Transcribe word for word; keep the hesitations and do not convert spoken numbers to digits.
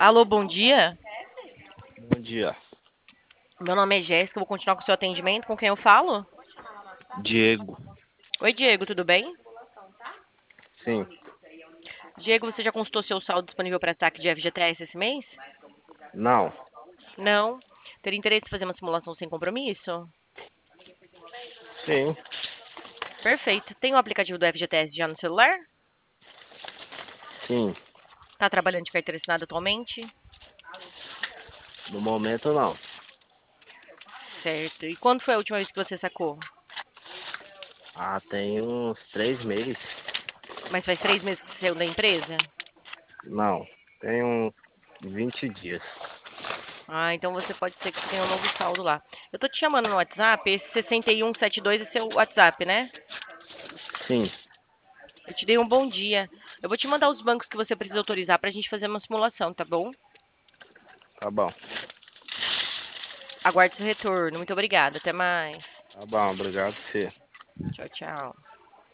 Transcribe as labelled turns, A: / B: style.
A: Alô, bom dia.
B: Bom dia.
A: Meu nome é Jéssica, eu vou continuar com o seu atendimento. Com quem eu falo?
B: Diego.
A: Oi, Diego, tudo bem?
B: Sim.
A: Diego, você já consultou seu saldo disponível para saque de F G T S esse mês?
B: Não.
A: Não. Teria interesse em fazer uma simulação sem compromisso?
B: Sim.
A: Perfeito. Tem o aplicativo do F G T S já no celular?
B: Sim.
A: Tá trabalhando de carteira assinada atualmente?
B: No momento não.
A: Certo. E quando foi a última vez que você sacou?
B: Ah, tem uns três meses.
A: Mas faz três meses que você saiu da empresa?
B: Não. Tem uns vinte dias.
A: Ah, então você pode ser que você tenha um novo saldo lá. Eu tô te chamando no WhatsApp, esse sessenta e um setenta e dois é seu WhatsApp, né?
B: Sim.
A: Eu te dei um bom dia. Eu vou te mandar os bancos que você precisa autorizar para a gente fazer uma simulação, tá bom?
B: Tá bom.
A: Aguarde seu retorno. Muito obrigada. Até mais.
B: Tá bom. Obrigado, você.
A: Tchau, tchau.